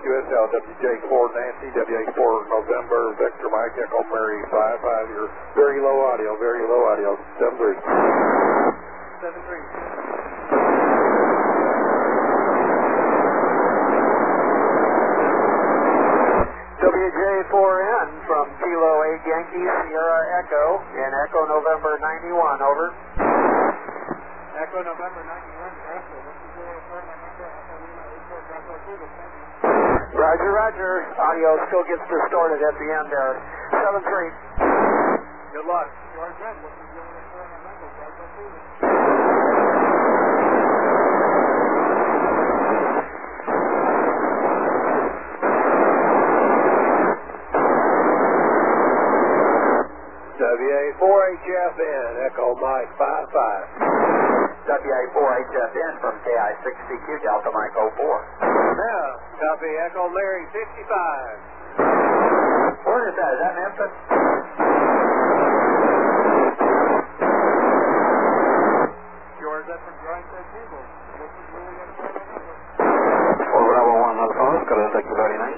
QSL, WJ4 Nancy, WA4 November, Victor Mike, Echo Mary 55. You're very low audio, 7-3. 7-3. WJ4N from Kilo 8 Yankee Sierra Echo in Echo November 91, over. Echo November 91, Bravo. Roger, roger. Audio still gets distorted at the end there. 7-3. Good luck. WA4HFN, Echo Mike 55. WA4HFN from KI6CQ, Delta Mike 04. Now, copy Echo Mary 55. Where is that? Is that Memphis? George, that's from Drawing Said Table. Bravo 1 Alpha Oscar, Delta Kilo 89.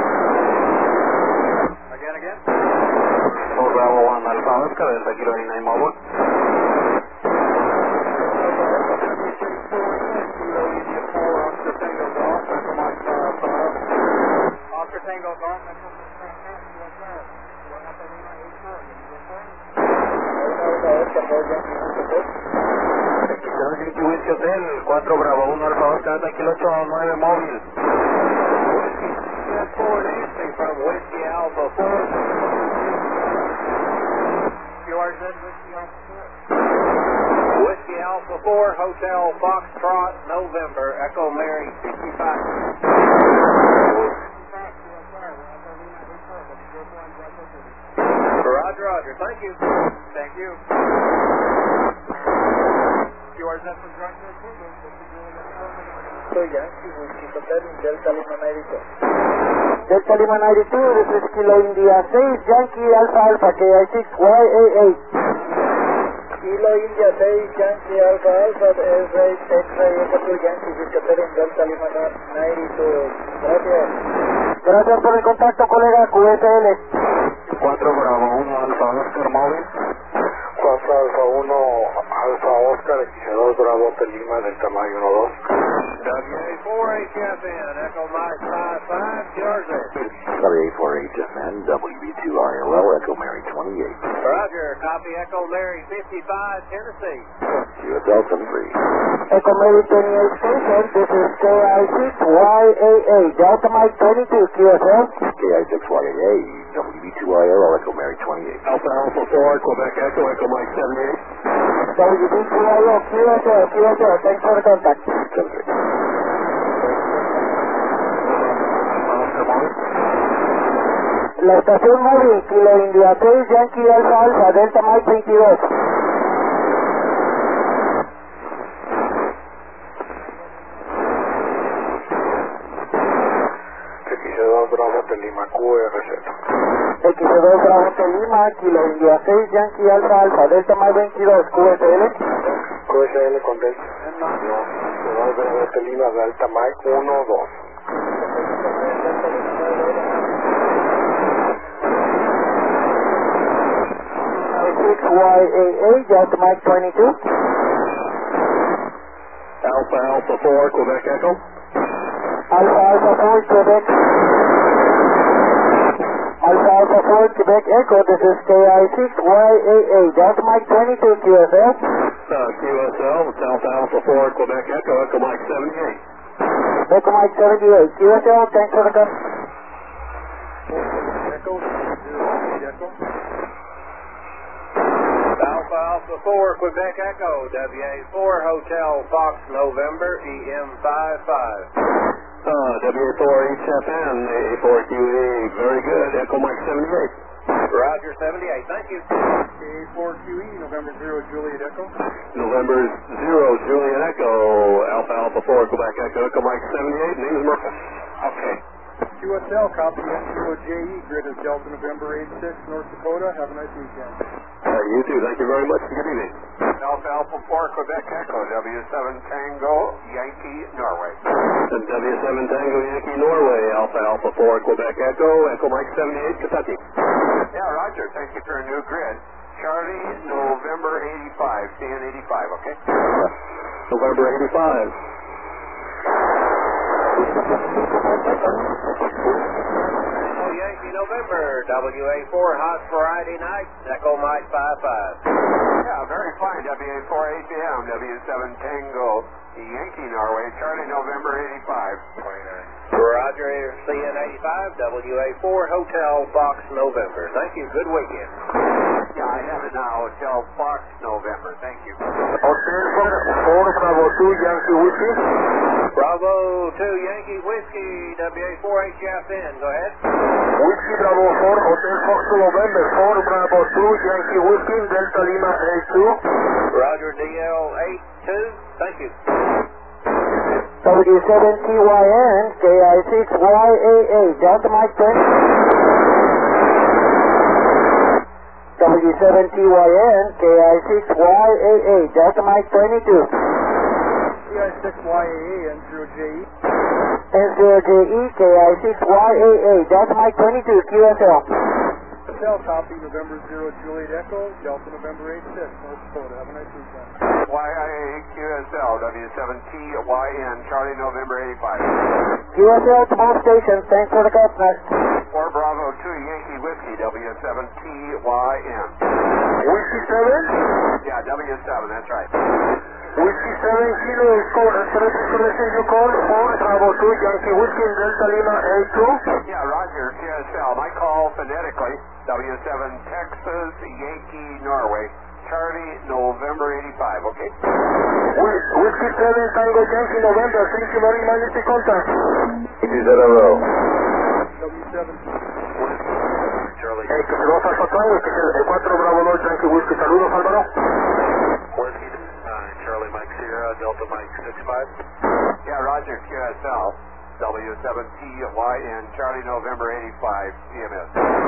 Again? Bravo 1 Alpha Oscar, Delta Kilo 89, mobile. Oscar Tango Golf, Hotel, 4 Bravo 1 Alpha Oscar, Delta Kilo 89, móvil. From Whiskey Alpha 4. QRZ Whiskey Alpha 4. Whiskey Alpha 4, Hotel Foxtrot, November, Echo Mary 55. Roger, roger. Thank you. Thank you. QRZ from Drawing Said Table. So Yankee Whiskey Hotel in Delta Lima 92. Delta Lima 92, this is Kilo India 6, Yankee Alpha Alpha, KI6, YA8. Kilo India 6, Yankee Alpha Alpha, S8, X-Ray, Echo Yankee Whiskey Hotel in Delta Lima 92. Gracias. Gracias por el contacto, colega QSL. 4 Bravo 1 Alpha Oscar, móvil. 4 Alfa 1, Alfa Oscar, X2 Bravo Lima, Delta Mike 12. WA4HFN, Echo Mike 55, QRZ. WA4HFN, WB2ILL, Echo Mary 28. Roger, copy Echo Mary 55, Tennessee. QSL 73. Echo Mary 28 station, this is KI6, YA8, Delta Mike 22, QSL. KI6YAA, WB2ILL, Echo Mary 28. Alpha Alpha 4, Quebec Echo, Echo Mike 78. WB2IO, QSL, thanks for the contact. 73. La estación móvil, Kilo India 6, Yankee Alpha Alpha, Delta Mike 22. X2 Bravo Lima, QRZ. X2 Bravo Lima, Kilo India 6, Yankee Alpha Alpha, Delta Mike 22, QSL. QSL con Delta. No, Bravo Lima, Delta Mike 1, 2. YAA, Delta Mike 22. Alpha Alpha 4, Quebec Echo. Alpha Alpha 4, Quebec. Alpha Alpha 4, Quebec Echo, this is KI6, YAA, Delta Mike 22, QSL. QSL, it's Alpha Alpha 4, Quebec Echo, Echo Mike 78. Echo Mike 78, QSL, thanks for the call. Echo, Alpha Alpha 4, Quebec Echo, WA4 Hotel Fox November, EM55. WA4HFN, A4QE, very good, Echo Mike 78. Roger, 78, thank you. A4QE, November 0, Juliet Echo. November 0, Juliet Echo, Alpha Alpha 4, Quebec Echo, Echo Mike 78, name is Murphy. Okay. QSL, copy N0JE, grid is Delta November 86, North Dakota. Have a nice weekend. You too. Thank you very much. Good evening. Alpha 4, Quebec Echo, W7 Tango, Yankee, Norway. And W7 Tango Yankee Norway, Alpha 4, Quebec Echo, Echo Mike 78, Kentucky. Yeah, Roger. Thank you for a new grid. Charlie, November 85, CN 85, okay? November 85. Yankee November, WA4, hot Friday night, Echo Mike 55. Yeah, very fine. WA4 8PM, W7 Tango, Yankee, Norway, Charlie, November 85. 29. Roger, CN 85, WA4, Hotel Fox November. Thank you. Good weekend. Yeah, I have it now. Hotel Fox, November. Thank you. Hotel Fox 4, Bravo 2, Yankee Whiskey. Bravo 2, Yankee Whiskey, WA4 HFN. Go ahead. Whiskey Bravo 4, Hotel Fox November 4, Bravo 2, Yankee Whiskey, Delta Lima 82. Roger, DL82. Thank you. W7TYN, KI6YAA, Delta Mike 20. W7TYN, KI6YAA, Delta Mike 22. KI6YAA, N0JE. N0JE, KI6YAA, Delta Mike 22, QSL. Hotel copy, November 0, Juliet Echo, Delta November 86, North Dakota. Have a nice weekend. YIA QSL, W7TYN, Charlie, November 85. QSL to both stations, thanks for the customer. 4 Bravo 2, Yankee Whiskey, W7TYN. Whiskey 7? Yeah, W7, that's right. Whiskey 7, Kilo is called, information you call, 4 Bravo 2, Yankee Whiskey, Delta Lima 82. Yeah, Roger, QSL. My call phonetically, W7 Texas, Yankee, Norway, Charlie, November 85, okay? Whiskey 7, Tango Yankee, November. Thank you very much, Mr. Contact. W7. W7. Charlie. Que se lo vas a pasar, que es el 4 Bravo 2, Yankee Whiskey. Saludos, Álvaro. Whiskey, Charlie, Mike Sierra, Delta Mike 65. Yeah, Roger, QSL, W7TYN, Charlie, November 85, CMS.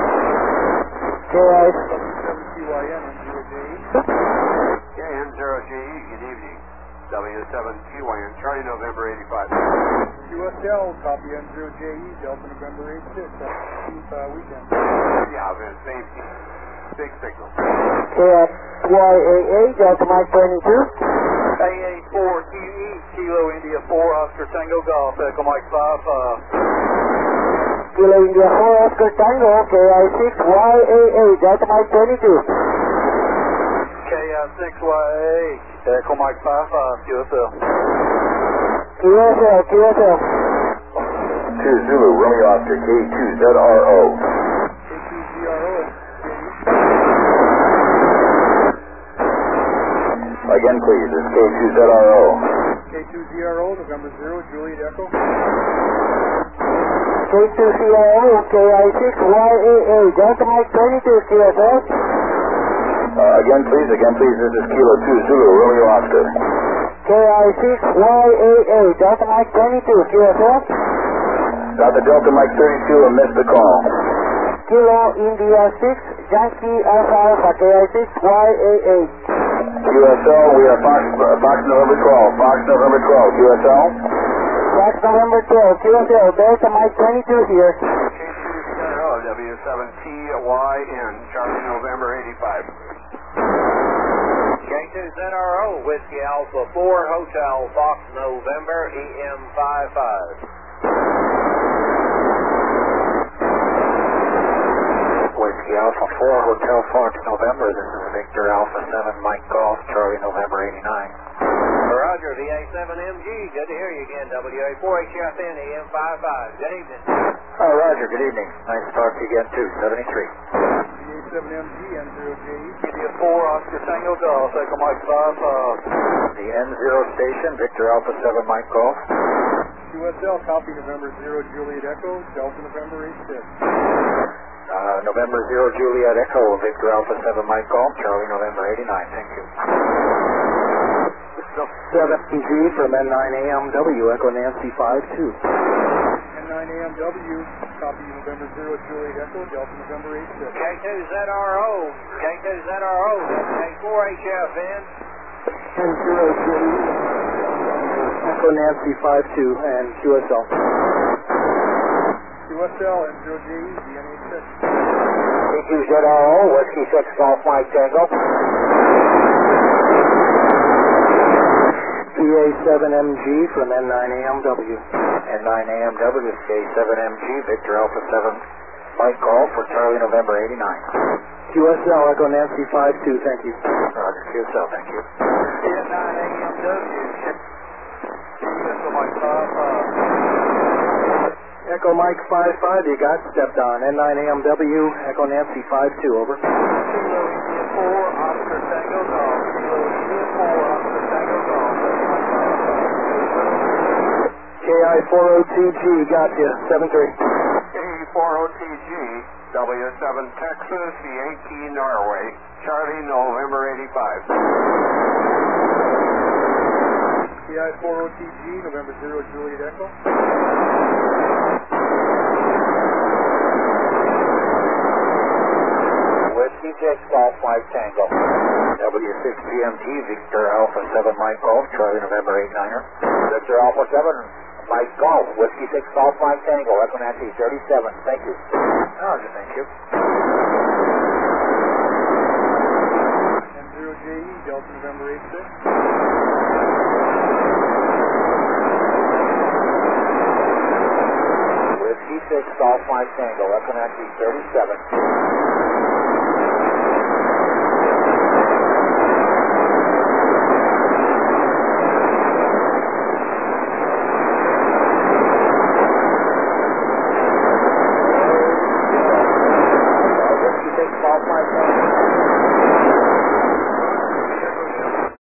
W7TYN, N0JE. Yeah, N0JE, good evening. W7TYN, Charlie, November 85. QSL, copy N0JE, Delta November 86. Weekend. Yeah, same big signal. KI6YAA, Delta Mike 22. AA4QE, Kilo India 4, Oscar Tango Golf, Echo Mike 55. Kilo India 4, Oscar Tango, KI6YAA, Delta Mike 22. KI6YA, Echo Mike 55, QSL. QSL. 2 Zulu, Romeo Oscar, K2ZRO. K2ZRO. Again, please, it's K2ZRO. K2ZRO, November 0, Juliet Echo. K2CRO, KI6YAA, Delta Mike 22, QSL. Again, please, this is Kilo 2 Zulu, Romeo Oscar. KI6YAA, Delta Mike 22, QSL. Got the Delta Mike 32 and missed the call. Kilo India 6, Yankee Alpha, KI6YAA. QSL, we are Fox November 12, QSL. Fox November 12, QSL, Delta Mike 22 here. K2ZRO, W7TYN, Charlie, November 85. K2ZRO, Whiskey Alpha 4, Hotel Fox November, EM55. Whiskey Alpha 4, Hotel Fox November. This is Victor Alpha 7, Mike Golf, Charlie, November 89. Roger, VA7MG, good to hear you again. WA4 HFN, EM55. Good evening. Roger, good evening. Nice to talk to you again, too. 73. VA7MG, N0JE. India 4, Oscar Tango Golf, Echo Mike 55. The N0 station, Victor Alpha 7, Mike Golf. QSL, copy November 0, Juliet Echo, Delta November 86. November 0, Juliet Echo, Victor Alpha 7, Mike Golf, Charlie, November 89. Thank you. 7PG from N9AMW, Echo Nancy 52. N9AMW, copy November 0 Juliet Echo, Delta November 86. J2 ZRO, J2 ZRO, K4HFN. 10-0 Juliet, Echo Nancy 52, and QSL. QSL N0JE, DN86. EQZRO, Whiskey 6 Golf Mike Tango. PA7MG from N9AMW. N9AMW, K7MG, Victor Alpha 7, Mike Golf for Charlie November 89. QSL Echo Nancy 52, thank you. Roger, QSL, thank you. N9AMW, Echo Mike 5. Echo Mike 55, you got stepped on. N9AMW, Echo Nancy 52, over. Kilo India 4, Oscar Tango Golf. Kilo India 4, Oscar Tango Golf. KI402G, got you, 73. K4OTG, W7 Texas, Yankee Norway, Charlie November 85. KI4OTG, November 0 Juliet Echo. Whiskey 6 Golf Mike Tango. W6GMT, Victor Alpha 7 Mike Golf, Charlie November 89er. Victor Alpha 7 Mike Golf, Whiskey 6 Golf Mike Tango, Echo Nancy 37. Thank you. Roger, thank you. N0JE, Delta November 86. Whiskey 6 Golf Mike Tango, Echo Nancy 37.